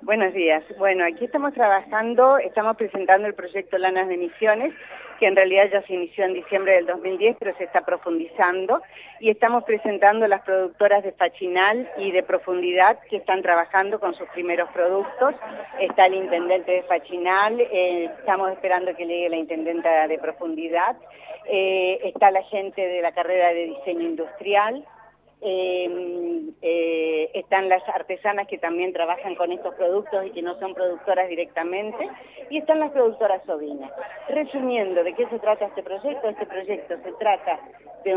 Buenos días. Bueno, aquí estamos presentando el proyecto Lanas de Misiones, que en realidad ya se inició en diciembre del 2010, pero se está profundizando, y estamos presentando las productoras de Fachinal y de Profundidad que están trabajando con sus primeros productos. Está el intendente de Fachinal, estamos esperando que llegue la intendenta de Profundidad, está la gente de la carrera de diseño industrial, están las artesanas que también trabajan con estos productos y que no son productoras directamente, y están las productoras ovinas. Resumiendo, ¿de qué se trata este proyecto? Este proyecto se trata de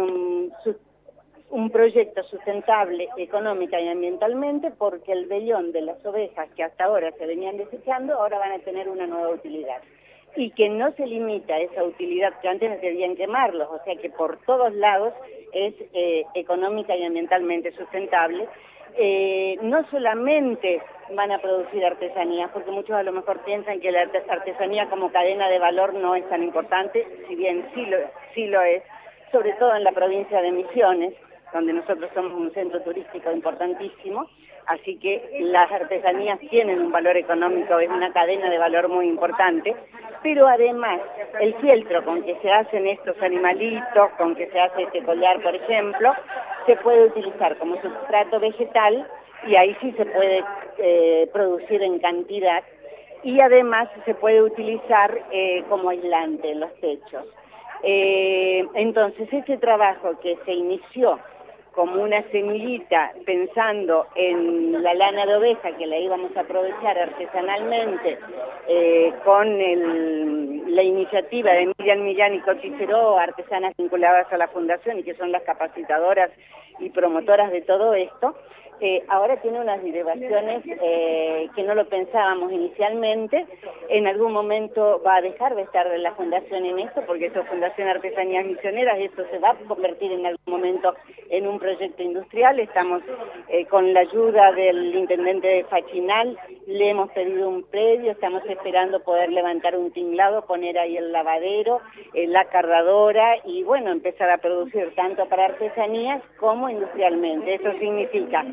un proyecto sustentable económica y ambientalmente, porque el vellón de las ovejas que hasta ahora se venían desechando, ahora van a tener una nueva utilidad. Y que no se limita a esa utilidad que antes debían quemarlos, o sea que por todos lados es económica y ambientalmente sustentable. No solamente van a producir artesanías, porque muchos a lo mejor piensan que la artesanía como cadena de valor no es tan importante, si bien sí lo es, sobre todo en la provincia de Misiones, donde nosotros somos un centro turístico importantísimo, así que las artesanías tienen un valor económico, es una cadena de valor muy importante, pero además el fieltro con que se hacen estos animalitos, con que se hace este collar, por ejemplo, se puede utilizar como sustrato vegetal, y ahí sí se puede producir en cantidad, y además se puede utilizar como aislante en los techos. Entonces, este trabajo que se inició como una semillita pensando en la lana de oveja, que la íbamos a aprovechar artesanalmente, con la iniciativa de Miriam Millán y Cochi Ceró, artesanas vinculadas a la fundación y que son las capacitadoras y promotoras de todo esto, ahora tiene unas derivaciones que no lo pensábamos inicialmente. En algún momento va a dejar de estar la fundación en esto, porque esto es Fundación Artesanías Misioneras, y esto se va a convertir en algún momento en un proyecto industrial. Estamos con la ayuda del intendente de Fachinal, le hemos pedido un predio, estamos esperando poder levantar un tinglado, poner ahí el lavadero, la cardadora, y bueno, empezar a producir tanto para artesanías como industrialmente. Eso significa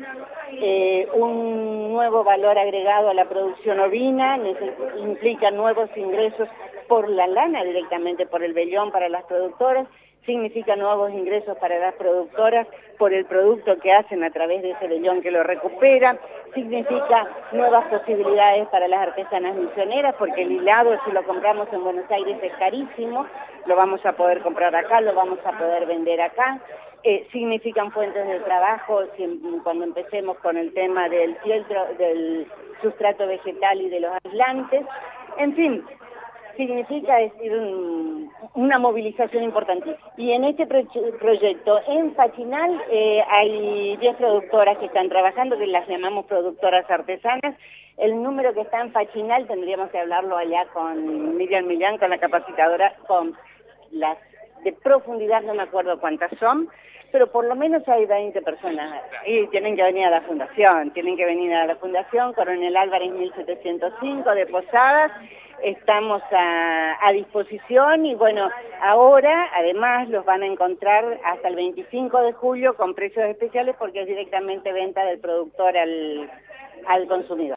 un nuevo valor agregado a la producción ovina, implica nuevos ingresos por la lana directamente, por el vellón para las productoras, significa nuevos ingresos para las productoras por el producto que hacen a través de ese vellón que lo recupera, significa nuevas posibilidades para las artesanas misioneras, porque el hilado, si lo compramos en Buenos Aires, es carísimo, lo vamos a poder comprar acá, lo vamos a poder vender acá. Significan fuentes de trabajo cuando empecemos con el tema del fieltro, del sustrato vegetal y de los aislantes. En fin, significa decir una movilización importantísima. Y en este proyecto en Fachinal hay 10 productoras que están trabajando, que las llamamos productoras artesanas. El número que está en Fachinal tendríamos que hablarlo allá con Miriam Millán, con la capacitadora, con las de Profundidad, no me acuerdo cuántas son, pero por lo menos hay 20 personas, y tienen que venir a la fundación, Coronel Álvarez 1705 de Posadas. Estamos a disposición, y bueno, ahora además los van a encontrar hasta el 25 de julio con precios especiales, porque es directamente venta del productor al consumidor.